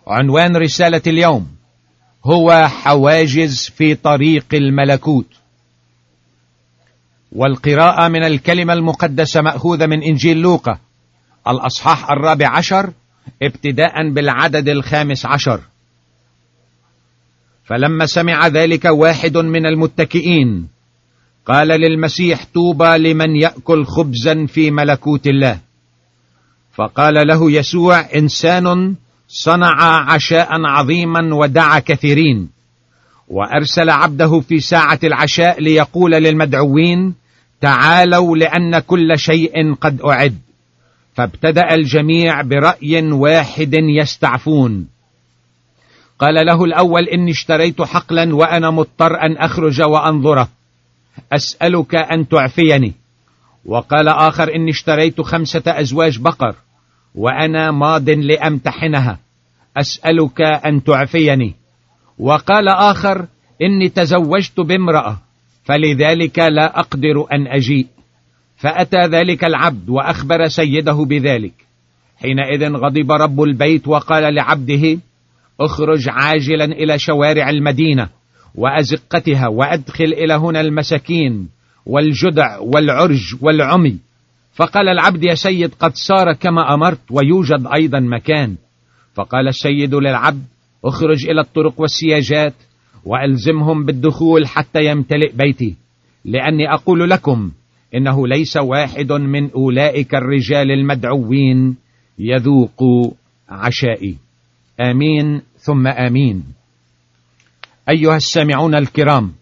عنوان رسالة اليوم هو حواجز في طريق الملكوت، والقراءة من الكلمة المقدسة مأخوذة من إنجيل لوقا الأصحاح 14 ابتداء بالعدد 15. فلما سمع ذلك واحد من المتكئين قال للمسيح: طوبى لمن يأكل خبزا في ملكوت الله. فقال له يسوع: إنسان صنع عشاء عظيما ودعا كثيرين، وأرسل عبده في ساعة العشاء ليقول للمدعوين: تعالوا لأن كل شيء قد أعد. فابتدأ الجميع برأي واحد يستعفون. قال له الأول: إني اشتريت حقلا وأنا مضطر أن أخرج وأنظره، أسألك أن تعفيني. وقال آخر: إني اشتريت 5 أزواج بقر وأنا ماض لأمتحنها، أسألك أن تعفيني. وقال آخر: إني تزوجت بامرأة فلذلك لا أقدر أن أجيء. فأتى ذلك العبد وأخبر سيده بذلك. حينئذ غضب رب البيت وقال لعبده: اخرج عاجلا إلى شوارع المدينة وأزقتها، وأدخل إلى هنا المساكين والجدع والعرج والعمي. فقال العبد: يا سيد، قد صار كما أمرت، ويوجد أيضا مكان. فقال السيد للعبد: اخرج إلى الطرق والسياجات وألزمهم بالدخول حتى يمتلئ بيتي، لأني أقول لكم إنه ليس واحد من أولئك الرجال المدعوين يذوق عشائي. آمين ثم آمين. أيها السامعون الكرام،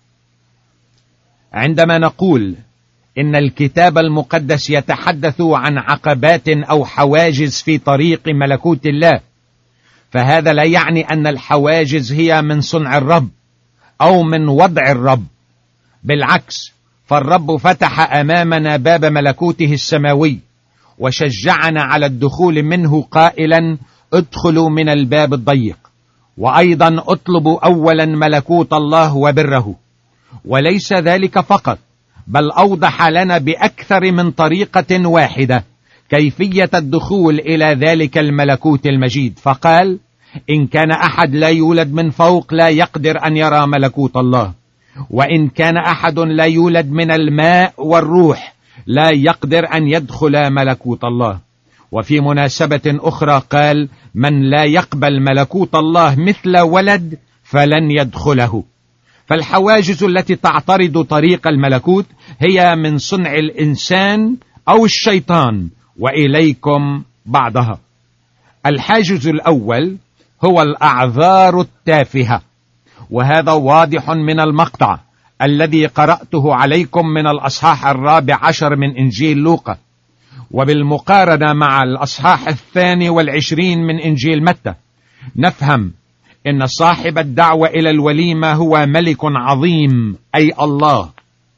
عندما نقول إن الكتاب المقدس يتحدث عن عقبات أو حواجز في طريق ملكوت الله، فهذا لا يعني أن الحواجز هي من صنع الرب أو من وضع الرب. بالعكس، فالرب فتح أمامنا باب ملكوته السماوي وشجعنا على الدخول منه قائلا: ادخلوا من الباب الضيق، وأيضا اطلبوا أولا ملكوت الله وبره. وليس ذلك فقط، بل أوضح لنا بأكثر من طريقة واحدة كيفية الدخول إلى ذلك الملكوت المجيد. فقال: إن كان أحد لا يولد من فوق لا يقدر أن يرى ملكوت الله، وإن كان أحد لا يولد من الماء والروح لا يقدر أن يدخل ملكوت الله. وفي مناسبة أخرى قال: من لا يقبل ملكوت الله مثل ولد فلن يدخله. فالحواجز التي تعترض طريق الملكوت هي من صنع الإنسان أو الشيطان، وإليكم بعضها. الحاجز الأول هو الأعذار التافهة، وهذا واضح من المقطع الذي قرأته عليكم من الأصحاح 14 من إنجيل لوقا، وبالمقارنة مع الأصحاح 22 من إنجيل متى نفهم إن صاحب الدعوة إلى الوليمة هو ملك عظيم، أي الله،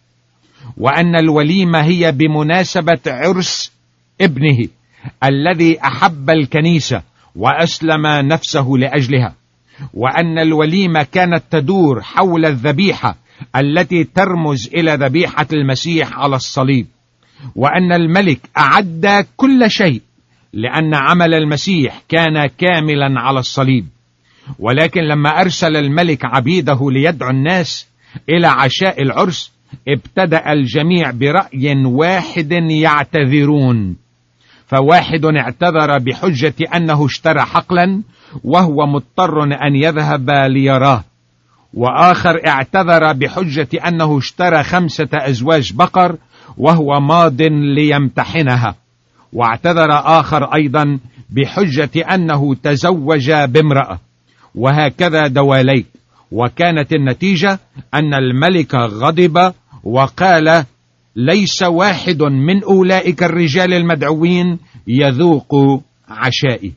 وأن الوليمة هي بمناسبة عرس ابنه الذي أحب الكنيسة وأسلم نفسه لأجلها، وأن الوليمة كانت تدور حول الذبيحة التي ترمز إلى ذبيحة المسيح على الصليب، وأن الملك أعد كل شيء لأن عمل المسيح كان كاملا على الصليب. ولكن لما أرسل الملك عبيده ليدعو الناس إلى عشاء العرس، ابتدأ الجميع برأي واحد يعتذرون. فواحد اعتذر بحجة أنه اشترى حقلا وهو مضطر أن يذهب ليراه، وآخر اعتذر بحجة أنه اشترى 5 أزواج بقر وهو ماض ليمتحنها، واعتذر آخر أيضا بحجة أنه تزوج بامرأة، وهكذا دواليك. وكانت النتيجة أن الملك غضب وقال: ليس واحد من أولئك الرجال المدعوين يذوق عشائي.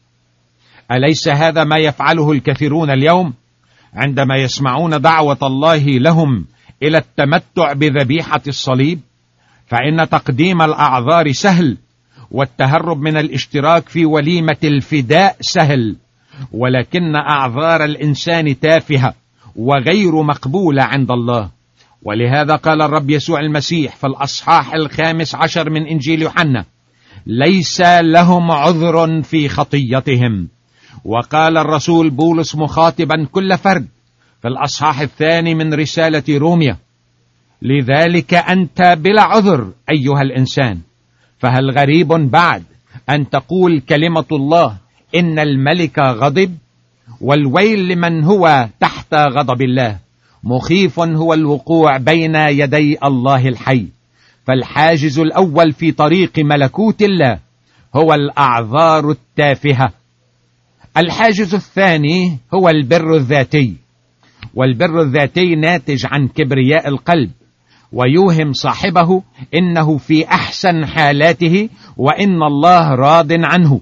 أليس هذا ما يفعله الكثيرون اليوم عندما يسمعون دعوة الله لهم إلى التمتع بذبيحة الصليب؟ فإن تقديم الأعذار سهل، والتهرب من الاشتراك في وليمة الفداء سهل، ولكن أعذار الإنسان تافهة وغير مقبولة عند الله. ولهذا قال الرب يسوع المسيح في الأصحاح 15 من إنجيل يوحنا: ليس لهم عذر في خطيتهم، وقال الرسول بولس مخاطبا كل فرد في الأصحاح 2 من رسالة روميا: لذلك أنت بلا عذر أيها الإنسان، فهل غريب بعد أن تقول كلمة الله إن الملك غضب؟ والويل لمن هو تحت غضب الله، مخيف هو الوقوع بين يدي الله الحي. فالحاجز الأول في طريق ملكوت الله هو الأعذار التافهة. الحاجز الثاني هو البر الذاتي، والبر الذاتي ناتج عن كبرياء القلب، ويوهم صاحبه إنه في أحسن حالاته وإن الله راض عنه.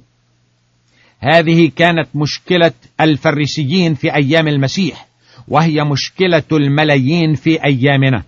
هذه كانت مشكلة الفريسيين في أيام المسيح، وهي مشكلة الملايين في أيامنا.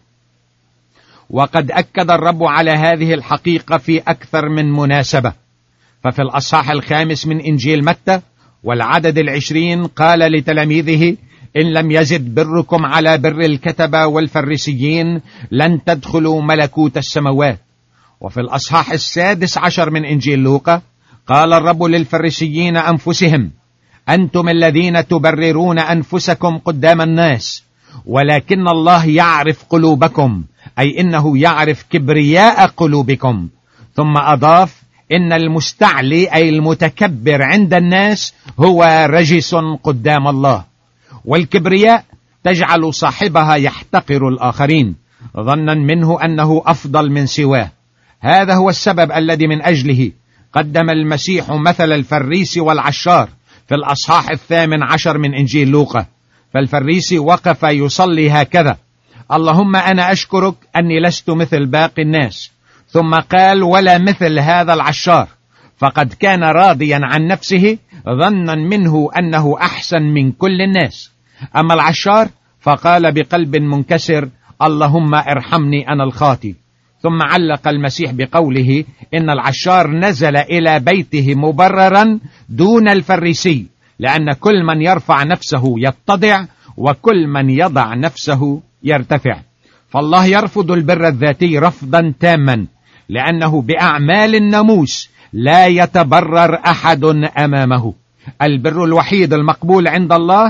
وقد أكد الرب على هذه الحقيقة في أكثر من مناسبة. ففي الأصحاح 5 من إنجيل متى والعدد 20 قال لتلاميذه: إن لم يزد بركم على بر الكتبة والفريسيين لن تدخلوا ملكوت السماوات. وفي الأصحاح 16 من إنجيل لوقا قال الرب للفريسيين أنفسهم: أنتم الذين تبررون أنفسكم قدام الناس، ولكن الله يعرف قلوبكم، أي إنه يعرف كبرياء قلوبكم. ثم أضاف: إن المستعلي أي المتكبر عند الناس هو رجس قدام الله. والكبرياء تجعل صاحبها يحتقر الآخرين ظنا منه أنه أفضل من سواه. هذا هو السبب الذي من أجله قدم المسيح مثل الفريسي والعشار في الأصحاح 18 من إنجيل لوقا. فالفريسي وقف يصلي هكذا: اللهم أنا أشكرك أني لست مثل باقي الناس. ثم قال: ولا مثل هذا العشار، فقد كان راضيا عن نفسه ظنا منه أنه أحسن من كل الناس. أما العشار فقال بقلب منكسر: اللهم ارحمني أنا الخاطي. ثم علق المسيح بقوله إن العشار نزل إلى بيته مبررا دون الفريسي، لأن كل من يرفع نفسه يتضع، وكل من يضع نفسه يرتفع. فالله يرفض البر الذاتي رفضا تاما، لأنه بأعمال الناموس لا يتبرر أحد أمامه. البر الوحيد المقبول عند الله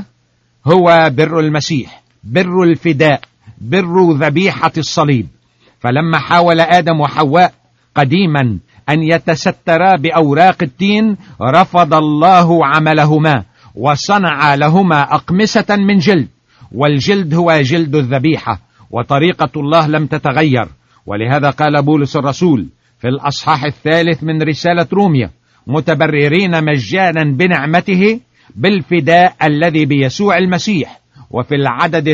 هو بر المسيح، بر الفداء، بر ذبيحة الصليب. فلما حاول آدم وحواء قديما أن يتسترا بأوراق التين، رفض الله عملهما وصنع لهما أقمصة من جلد، والجلد هو جلد الذبيحة، وطريقة الله لم تتغير. ولهذا قال بولس الرسول في الأصحاح 3 من رسالة روميا: متبررين مجانا بنعمته بالفداء الذي بيسوع المسيح. وفي العدد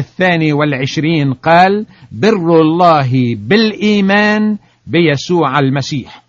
22 قال: بر الله بالإيمان بيسوع المسيح.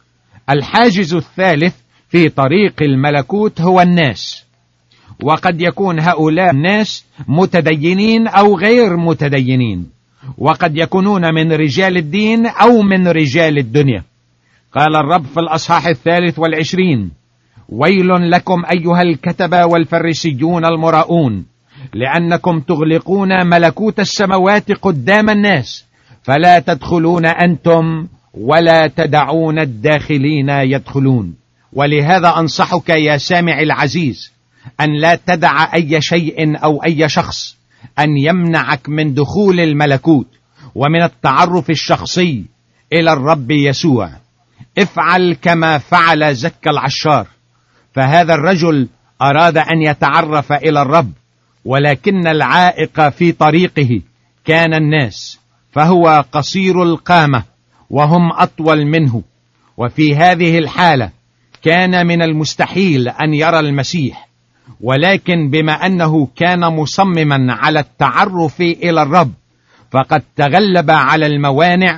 الحاجز الثالث في طريق الملكوت هو الناس، وقد يكون هؤلاء الناس متدينين أو غير متدينين، وقد يكونون من رجال الدين أو من رجال الدنيا. قال الرب في الأصحاح 23: ويل لكم أيها الكتبة والفريسيون المراؤون، لأنكم تغلقون ملكوت السماوات قدام الناس، فلا تدخلون أنتم ولا تدعون الداخلين يدخلون. ولهذا أنصحك يا سامع العزيز أن لا تدع أي شيء أو أي شخص أن يمنعك من دخول الملكوت ومن التعرف الشخصي إلى الرب يسوع. افعل كما فعل زكا العشار، فهذا الرجل أراد أن يتعرف إلى الرب، ولكن العائق في طريقه كان الناس، فهو قصير القامة وهم أطول منه. وفي هذه الحالة كان من المستحيل أن يرى المسيح، ولكن بما أنه كان مصمما على التعرف إلى الرب، فقد تغلب على الموانع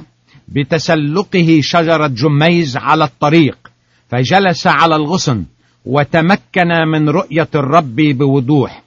بتسلقه شجرة جميز على الطريق، فجلس على الغصن وتمكن من رؤية الرب بوضوح.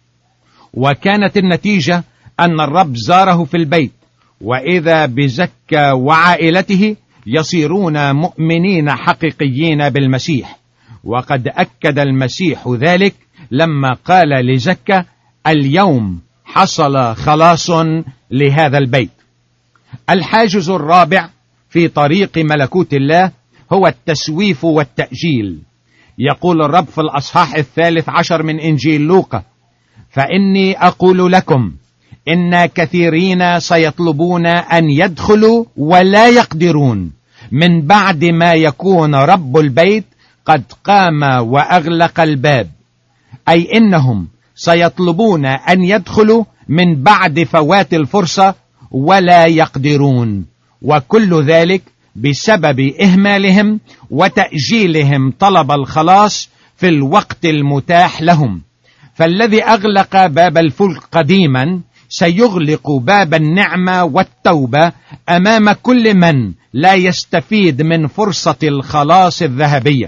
وكانت النتيجة أن الرب زاره في البيت، وإذا بزكا وعائلته يصيرون مؤمنين حقيقيين بالمسيح. وقد أكد المسيح ذلك لما قال لزكا: اليوم حصل خلاص لهذا البيت. الحاجز الرابع في طريق ملكوت الله هو التسويف والتأجيل. يقول الرب في الأصحاح 13 من إنجيل لوقا: فإني أقول لكم إن كثيرين سيطلبون أن يدخلوا ولا يقدرون، من بعد ما يكون رب البيت قد قام وأغلق الباب. أي إنهم سيطلبون أن يدخلوا من بعد فوات الفرصة ولا يقدرون، وكل ذلك بسبب إهمالهم وتأجيلهم طلب الخلاص في الوقت المتاح لهم. فالذي أغلق باب الفلك قديما سيغلق باب النعمة والتوبة أمام كل من لا يستفيد من فرصة الخلاص الذهبية.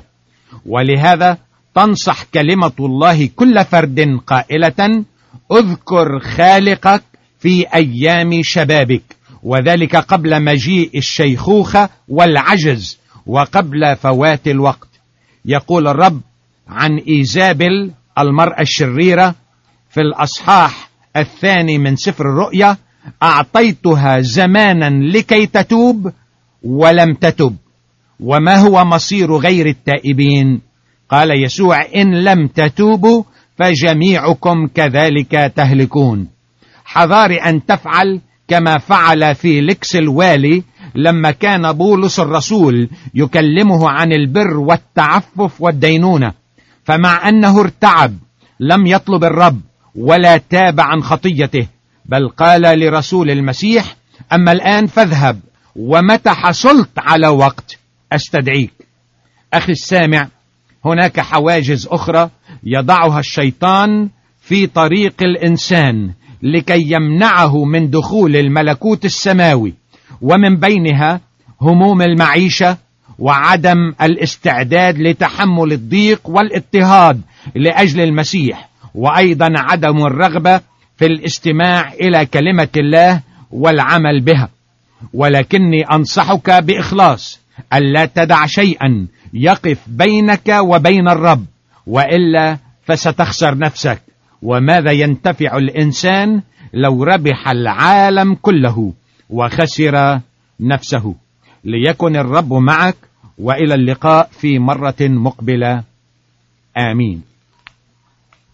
ولهذا تنصح كلمة الله كل فرد قائلة: اذكر خالقك في أيام شبابك، وذلك قبل مجيء الشيخوخة والعجز وقبل فوات الوقت. يقول الرب عن إيزابل المرأة الشريرة في الأصحاح 2 من سفر الرؤيا: أعطيتها زمانا لكي تتوب ولم تتب، وما هو مصير غير التائبين؟ قال يسوع: إن لم تتوبوا فجميعكم كذلك تهلكون. حذار أن تفعل كما فعل فيليكس الوالي لما كان بولس الرسول يكلمه عن البر والتعفف والدينونة، فمع أنه ارتعب لم يطلب الرب ولا تاب عن خطيته، بل قال لرسول المسيح: أما الآن فاذهب، ومتى حصلت على وقت أستدعيك. أخي السامع، هناك حواجز أخرى يضعها الشيطان في طريق الإنسان لكي يمنعه من دخول الملكوت السماوي، ومن بينها هموم المعيشة وعدم الاستعداد لتحمل الضيق والاضطهاد لأجل المسيح، وأيضا عدم الرغبة في الاستماع إلى كلمة الله والعمل بها. ولكني أنصحك بإخلاص ألا تدع شيئا يقف بينك وبين الرب، وإلا فستخسر نفسك. وماذا ينتفع الإنسان لو ربح العالم كله وخسر نفسه؟ ليكن الرب معك، وإلى اللقاء في مرة مقبلة. آمين.